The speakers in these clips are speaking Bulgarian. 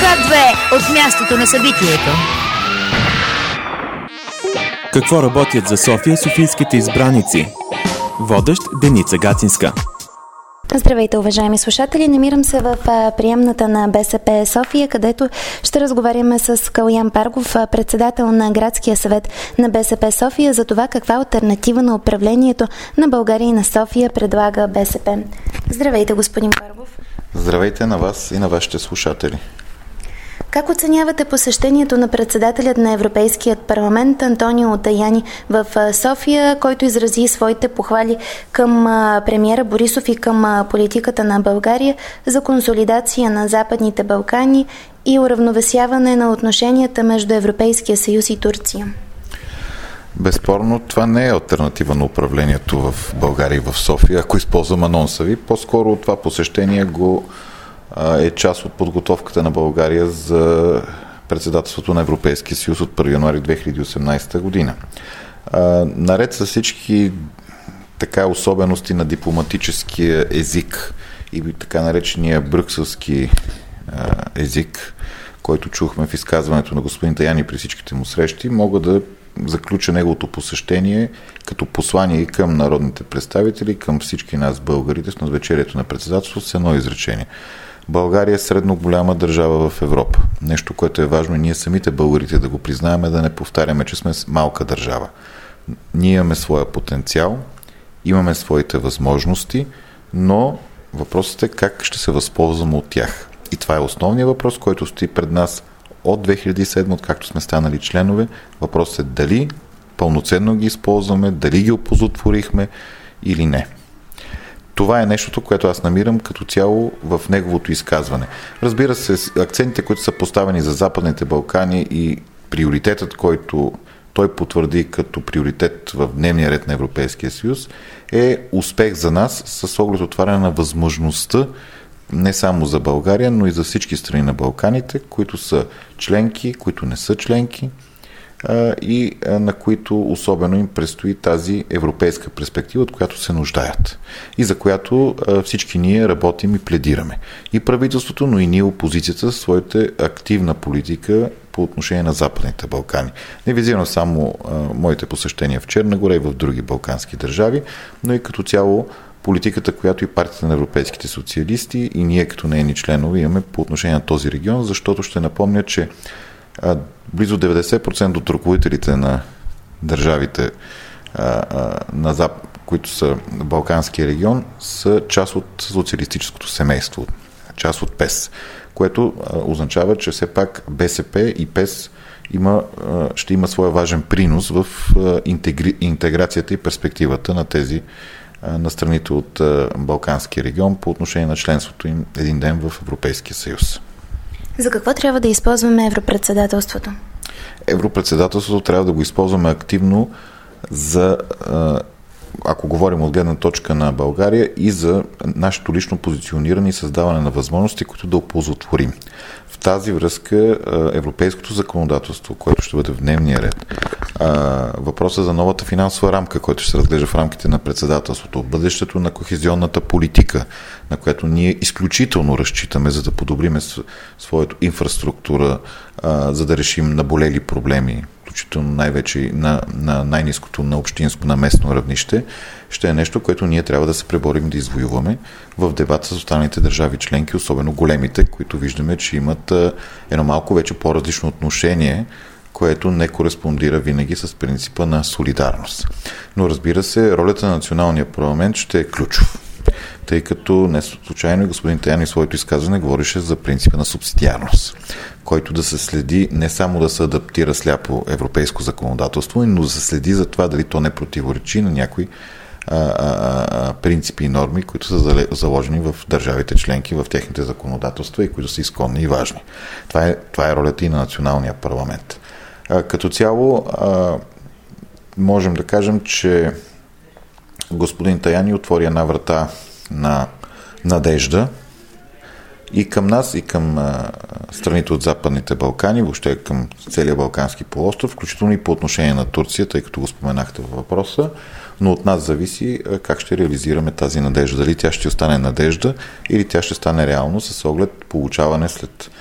К2 от мястото на събитието. Какво работят за София софийските избраници? Водещ Деница Гацинска. Здравейте, уважаеми слушатели! Намирам се в приемната на БСП София, където ще разговаряме с Калоян Паргов, председател на Градския съвет на БСП София, за това каква алтернатива на управлението на България и на София предлага БСП. Здравейте, господин Паргов! Здравейте на вас и на вашите слушатели! Как оценявате посещението на председателят на Европейският парламент Антонио Таяни в София, който изрази своите похвали към премиера Борисов и към политиката на България за консолидация на Западните Балкани и уравновесяване на отношенията между Европейския съюз и Турция? Безспорно, това не е алтернатива на управлението в България и в София, ако използвам анонса ви. По-скоро това посещение е част от подготовката на България за председателството на Европейския съюз от 1 януари 2018 година. Наред с всички особености на дипломатическия език и така наречения брюкселски език, който чухме в изказването на господин Таяни при всичките му срещи, мога да заключа неговото посещение като послание и към народните представители, към всички нас българите с навечерието на председателство с едно изречение. България е средно голяма държава в Европа. Нещо, което е важно и ние самите българите да го признаем, да не повтаряме, че сме малка държава. Ние имаме своя потенциал, имаме своите възможности, но въпросът е как ще се възползваме от тях. И това е основният въпрос, който стои пред нас от 2007, откакто сме станали членове. Въпросът е дали пълноценно ги използваме, дали ги опозотворихме или не. Това е нещото, което аз намирам като цяло в неговото изказване. Разбира се, акцентите, които са поставени за Западните Балкани и приоритетът, който той потвърди като приоритет в дневния ред на Европейския съюз, е успех за нас с оглед отваряне на възможността не само за България, но и за всички страни на Балканите, които са членки, които не са членки, и на които особено им предстои тази европейска перспектива, от която се нуждаят и за която всички ние работим и пледираме. И правителството, но и ние опозицията, своята активна политика по отношение на Западните Балкани. Не визирам само моите посещения в Черна гора и в други балкански държави, но и като цяло политиката, която и партията на европейските социалисти и ние като нейни членове имаме по отношение на този регион, защото ще напомня, че близо 90% от ръководителите на държавите, които са в Балканския регион, са част от социалистическото семейство, част от ПЕС, което означава, че все пак БСП и ПЕС ще има своя важен принос в интеграцията и перспективата на страните от Балканския регион по отношение на членството им един ден в Европейския съюз. За какво трябва да използваме европредседателството? Европредседателството трябва да го използваме активно ако говорим от гледна точка на България, и за нашето лично позициониране и създаване на възможности, които да оползотворим. В тази връзка европейското законодателство, което ще бъде в дневния ред, въпроса за новата финансова рамка, който ще се разглежда в рамките на председателството, бъдещето на кохезионната политика, на която ние изключително разчитаме, за да подобриме своята инфраструктура, за да решим наболели проблеми, включително най-вече на най-ниското, на общинско, на местно равнище, ще е нещо, което ние трябва да се преборим да извоюваме в дебат с останалите държави членки, особено големите, които виждаме, че имат едно малко вече по-различно отношение, което не кореспондира винаги с принципа на солидарност. Но разбира се, ролята на националния парламент ще е ключов, тъй като не случайно господин Таяни в своето изказване говореше за принципа на субсидиарност, който да се следи, не само да се адаптира сляпо европейско законодателство, но да се следи за това дали то не противоречи на някои принципи и норми, които са заложени в държавите членки, в техните законодателства и които са изконни и важни. Това е ролята и на националния парламент. Като цяло можем да кажем, че господин Таяни отвори една врата на надежда и към нас, и към страните от Западните Балкани, въобще към целия Балкански полуостров, включително и по отношение на Турция, тъй като го споменахте във въпроса, но от нас зависи как ще реализираме тази надежда. Дали тя ще остане надежда или тя ще стане реално с оглед получаване след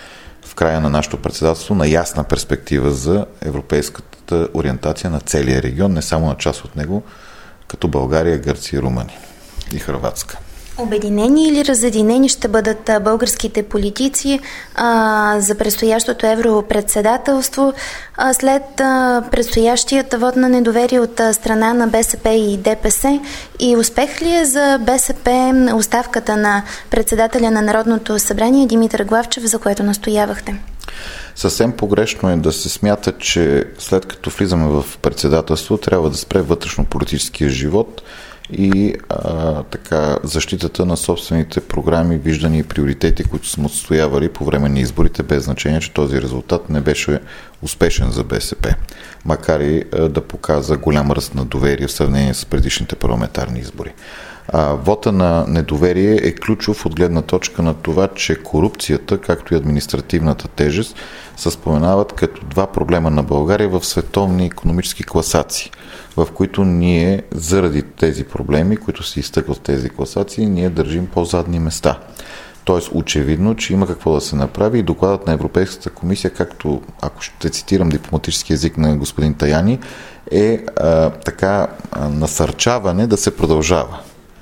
в края на нашето председателство на ясна перспектива за европейската ориентация на целия регион, не само на част от него, като България, Гърция, Румъния и Хърватска. Обединени или разединени ще бъдат българските политици за предстоящото европредседателство след предстоящият вод на недоверие от страна на БСП и ДПС? И успех ли е за БСП оставката на председателя на Народното събрание Димитър Главчев, за което настоявахте? Съвсем погрешно е да се смята, че след като влизаме в председателство, трябва да спре вътрешно-политическия живот и така защитата на собствените програми, виждания и приоритети, които сме отстоявали по време на изборите, без значение, че този резултат не беше успешен за БСП, макар и да показа голям ръст на доверие в сравнение с предишните парламентарни избори. Вота на недоверие е ключов от гледна точка на това, че корупцията, както и административната тежест, се споменават като два проблема на България в световни икономически класации, в които ние, заради тези проблеми, които се изтъкват в тези класации, ние държим по-задни места. Тоест, очевидно, че има какво да се направи и докладът на Европейската комисия, както, ако ще цитирам дипломатически език на господин Таяни, е така насърчаване да се продължава.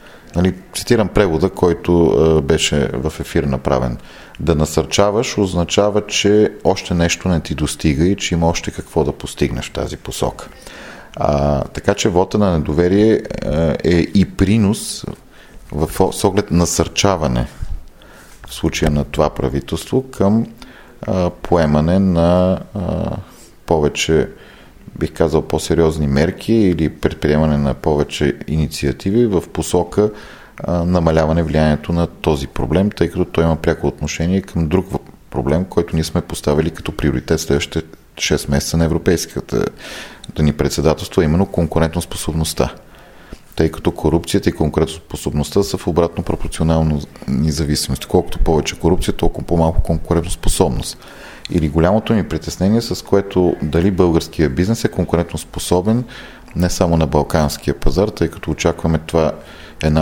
Цитирам превода, който беше в ефир направен. Да насърчаваш означава, че още нещо не ти достига и че има още какво да постигнеш в тази посока. Така че вота на недоверие е и принос с оглед насърчаване в случая на това правителство към поемане на повече, бих казал, по-сериозни мерки или предприемане на повече инициативи в посока намаляване влиянието на този проблем, тъй като той има пряко отношение към друг проблем, който ние сме поставили като приоритет следващите 6 месеца на европейската да ни председателство, именно конкурентоспособността. Тъй като корупцията и конкурентоспособността са в обратно пропорционално независимост. Колкото повече корупция, толкова по-малко конкурентоспособност. Или голямото ми притеснение, с което дали българския бизнес е конкурентоспособен не само на балканския пазар, тъй като очакваме това един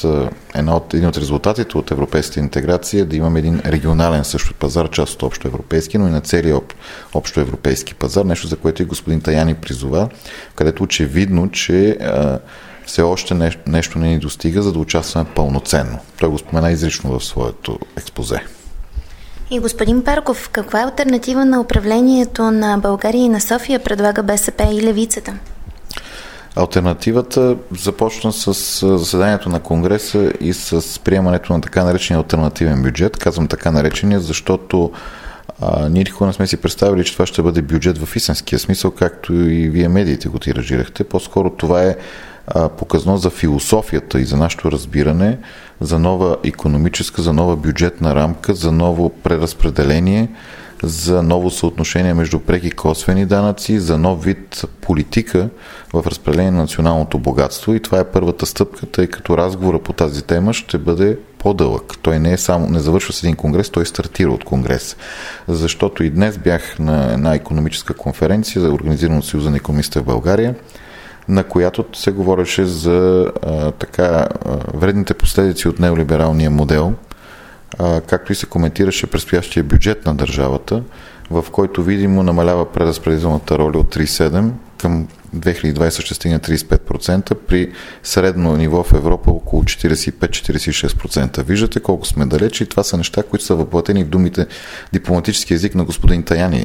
от резултатите от европейската интеграция да имаме един регионален също пазар, част от общоевропейски, но и на целия общоевропейски пазар, нещо за което и господин Таяни призова, където очевидно, че все още нещо не ни достига, за да участваме пълноценно. Той го спомена изрично в своето експозе. И господин Парков, каква е алтернатива на управлението на България и на София предлага БСП и левицата? Алтернативата започна с заседанието на Конгреса и с приемането на така наречения алтернативен бюджет. Казвам така наречения, защото ние никога не сме си представили, че това ще бъде бюджет в истинския смисъл, както и вие медиите го тиражирахте. По-скоро това е показно за философията и за нашето разбиране за нова икономическа, за нова бюджетна рамка, за ново преразпределение, за ново съотношение между преки и косвени данъци, за нов вид политика в разпределение на националното богатство. И това е първата стъпка, тъй като разговора по тази тема ще бъде по-дълъг. Той не завършва с един конгрес, той стартира от конгрес. Защото и днес бях на една икономическа конференция, организирана от Съюза на икономистите в България, на която се говореше за вредните последици от неолибералния модел, както и се коментираше предстоящия бюджет на държавата, в който видимо намалява преразпределителната роля от 3,7 към 2020 ще стигне 35%, при средно ниво в Европа около 45-46%. Виждате колко сме далече и това са неща, които са въплатени в думите дипломатически език на господин Таяни.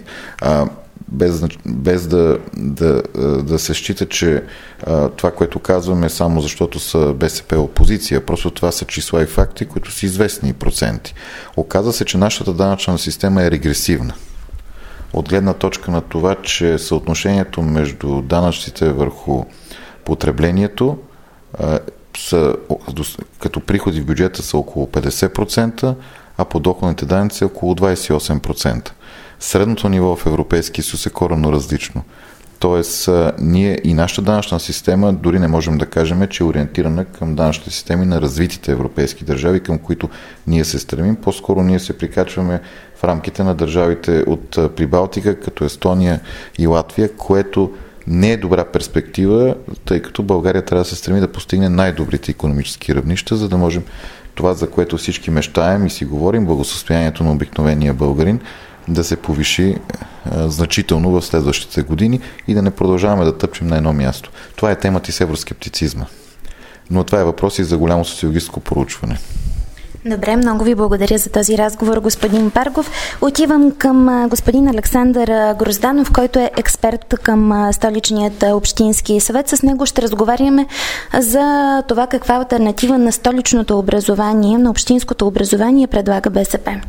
Без да се счита, че това, което казваме, само защото са БСП опозиция. Просто това са числа и факти, които са известни проценти. Оказва се, че нашата данъчна система е регресивна. От гледна точка на това, че съотношението между данъците върху потреблението като приходи в бюджета са около 50%, а подоходните данъци около 28%. Средното ниво в Европейския съюз е коренно различно. Тоест, ние и нашата данъчна система дори не можем да кажем, че е ориентирана към данъчните системи на развитите европейски държави, към които ние се стремим. По-скоро ние се прикачваме в рамките на държавите от Прибалтика, като Естония и Латвия, което не е добра перспектива, тъй като България трябва да се стреми да постигне най-добрите икономически равнища, за да можем. Това, за което всички мечтаем и си говорим, благосъстоянието на обикновения българин, да се повиши значително в следващите години и да не продължаваме да тъпчем на едно място. Това е темата и с евроскептицизма. Но това е въпрос и за голямо социологическо проучване. Добре, много ви благодаря за този разговор, господин Паргов. Отивам към господин Александър Грозданов, който е експерт към Столичният общински съвет. С него ще разговаряме за това каква алтернатива на столичното образование, на общинското образование предлага БСП.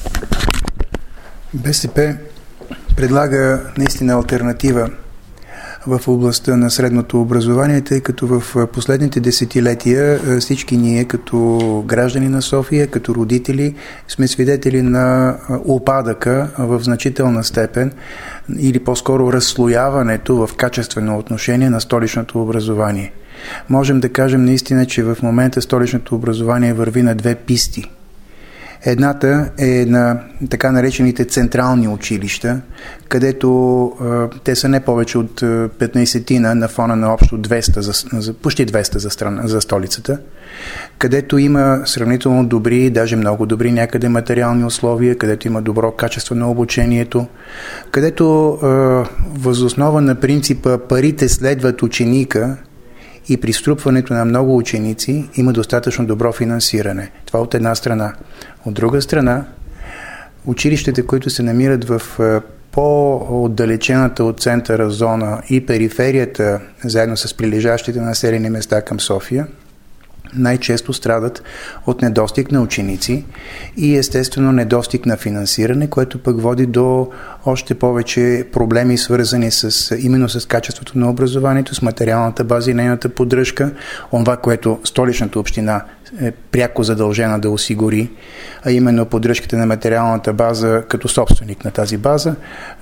БСП предлага наистина алтернатива в областта на средното образование, тъй като в последните десетилетия всички ние като граждани на София, като родители сме свидетели на упадъка в значителна степен или по-скоро разслояването в качествено отношение на столичното образование. Можем да кажем наистина, че в момента столичното образование върви на две писти. Едната е на така наречените централни училища, където те са не повече от 15-тина на фона на общо 200, почти 200 за столицата, където има сравнително добри, даже много добри някъде материални условия, където има добро качество на обучението, където въз основа на принципа парите следват ученика и при струпването на много ученици има достатъчно добро финансиране. Това от една страна. От друга страна, училищата, които се намират в по-отдалечената от центъра зона и периферията, заедно с прилежащите населени места към София, най-често страдат от недостиг на ученици и естествено недостиг на финансиране, което пък води до още повече проблеми, свързани именно с качеството на образованието, с материалната база и нейната поддръжка, онова, което столичната община е пряко задължена да осигури, а именно поддръжката на материалната база като собственик на тази база,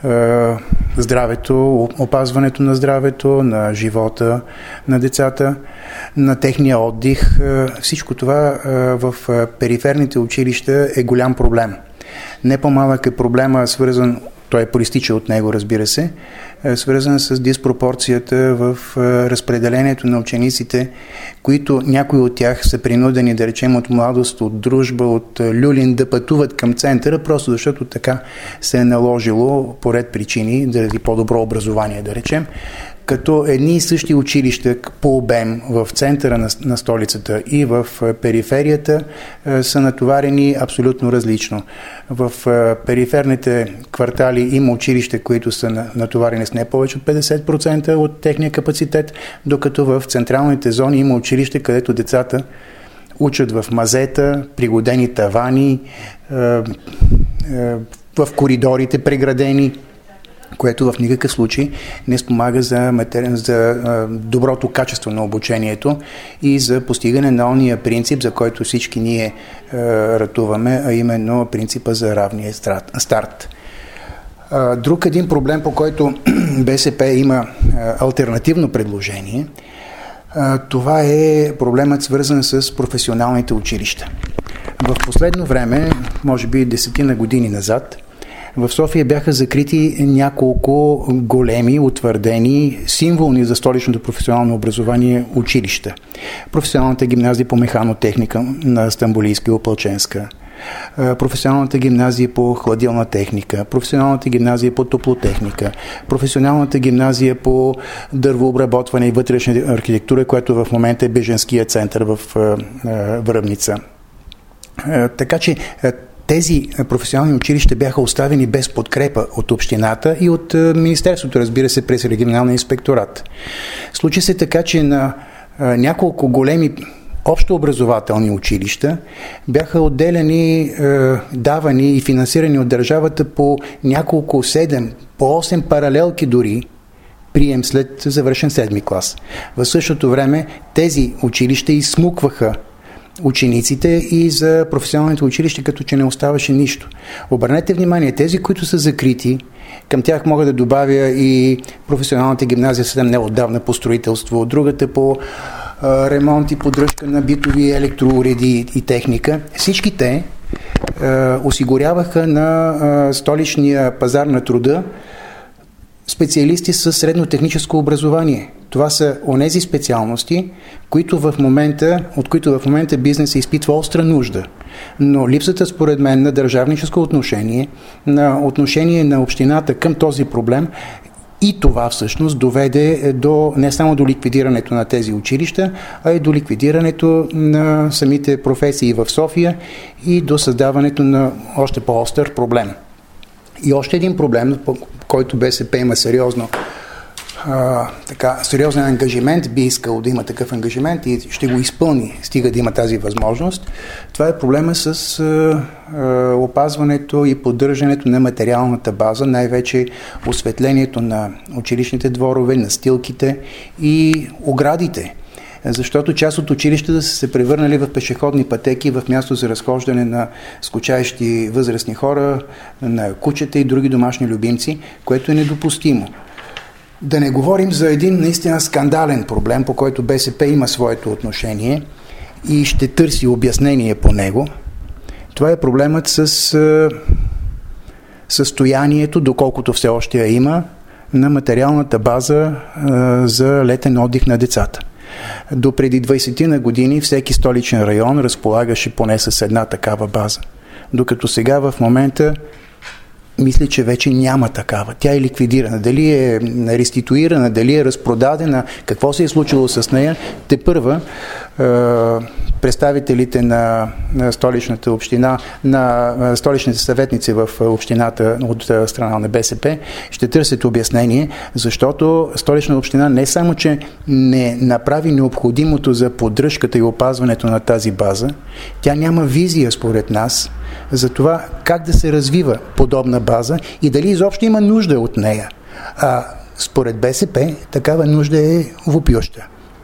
здравето, опазването на здравето, на живота на децата, на техния отдих. Всичко това в периферните училища е голям проблем. Не по-малък е проблема, свързан, той проистича от него, разбира се, свързан с диспропорцията в разпределението на учениците, които някои от тях са принудени, да речем, от младост, от дружба, от люлин да пътуват към центъра, просто защото така се е наложило по ред причини, заради по-добро образование, да речем, като едни и същи училища по обем в центъра на столицата и в периферията са натоварени абсолютно различно. В периферните квартали има училища, които са натоварени с не повече от 50% от техния капацитет, докато в централните зони има училища, където децата учат в мазета, пригодени тавани, в коридорите преградени, което в никакъв случай не спомага за доброто качество на обучението и за постигане на ония принцип, за който всички ние ратуваме, а именно принципа за равния старт. Друг един проблем, по който БСП има алтернативно предложение, това е проблемът, свързан с професионалните училища. В последно време, може би 10 години назад, в София бяха закрити няколко големи, утвърдени, символни за столичното професионално образование училища. Професионалната гимназия по механотехника на Стамболийска и Опълченска, професионалната гимназия по хладилна техника, професионалната гимназия по топлотехника, професионалната гимназия по дървообработване и вътрешна архитектура, която в момента е бежанския център в Връбница. Така че тези професионални училища бяха оставени без подкрепа от общината и от Министерството, разбира се, през регионалния инспекторат. Случи се така, че на няколко големи общообразователни училища бяха отделени, давани и финансирани от държавата по няколко 7, по 8 паралелки дори, прием след завършен 7 клас. В същото време тези училища изсмукваха учениците и за професионалните училища, като че не оставаше нищо. Обърнете внимание, тези, които са закрити, към тях мога да добавя и професионалната гимназия съвсем неотдавна по строителство, другата по ремонт и поддръжка на битови електроуреди и техника. Всички те осигуряваха на столичния пазар на труда специалисти с средно техническо образование. Това са онези специалности, от които в момента бизнесът изпитва остра нужда. Но липсата, според мен, на държавническо отношение на общината към този проблем, и това всъщност доведе не само до ликвидирането на тези училища, а и до ликвидирането на самите професии в София и до създаването на още по-остър проблем. И още един проблем, по който БСП има сериозен ангажимент, би искал да има такъв ангажимент и ще го изпълни, стига да има тази възможност. Това е проблема с опазването и поддържането на материалната база, най-вече осветлението на училищните дворове, настилките и оградите. Защото част от училищата са се превърнали в пешеходни пътеки, в място за разхождане на скучаещи възрастни хора, на кучета и други домашни любимци, което е недопустимо. Да не говорим за един наистина скандален проблем, по който БСП има своето отношение и ще търси обяснение по него. Това е проблемът с състоянието, доколкото все още я има, на материалната база за летен отдих на децата. До преди 20 на години всеки столичен район разполагаше поне с една такава база. Докато сега в момента мисля, че вече няма такава. Тя е ликвидирана. Дали е реституирана, дали е разпродадена, какво се е случило с нея, тепърва представителите на столичната община, на столичните съветници в общината от страна на БСП ще търсят обяснение, защото столична община не само, че не направи необходимото за поддръжката и опазването на тази база, тя няма визия според нас за това как да се развива подобна база и дали изобщо има нужда от нея. Според БСП такава нужда е въпиюща.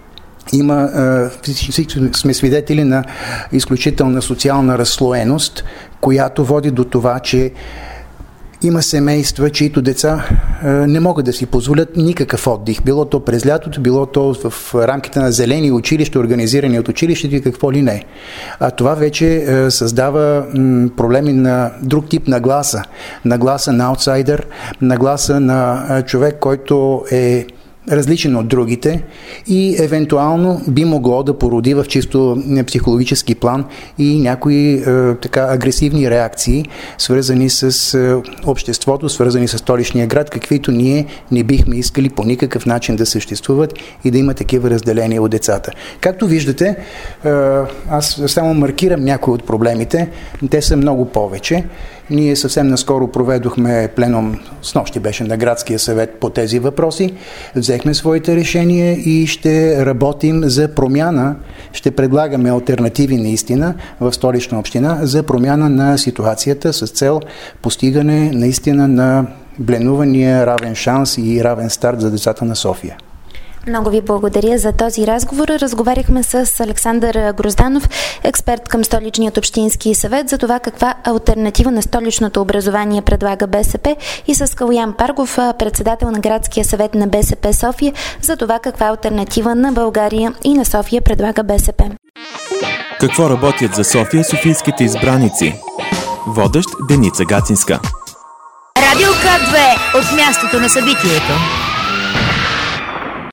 Всички сме свидетели на изключителна социална разслоеност, която води до това, че има семейства, чието деца не могат да си позволят никакъв отдих. Било то през лятото, било то в рамките на зелени училища, организирани от училището и какво ли не. А това вече създава проблеми на друг тип нагласа. Нагласа на аутсайдер, нагласа на човек, който е различен от другите и евентуално би могло да породи в чисто психологически план и някои агресивни реакции, свързани с обществото, свързани с столичния град, каквито ние не бихме искали по никакъв начин да съществуват и да има такива разделения от децата. Както виждате, аз само маркирам някои от проблемите, те са много повече. Ние съвсем наскоро проведохме пленум, снощи беше на градския съвет по тези въпроси, взехме своите решения и ще работим за промяна, ще предлагаме алтернативи наистина в Столична община за промяна на ситуацията с цел постигане наистина на бленувания равен шанс и равен старт за децата на София. Много ви благодаря за този разговор. Разговаряхме с Александър Грозданов, експерт към Столичният общински съвет, за това каква алтернатива на столичното образование предлага БСП, и с Калоян Паргов, председател на градския съвет на БСП София, за това каква алтернатива на България и на София предлага БСП. Какво работят за София софийските избраници? Водещ Деница Гацинска. Радио К2 от мястото на събитието.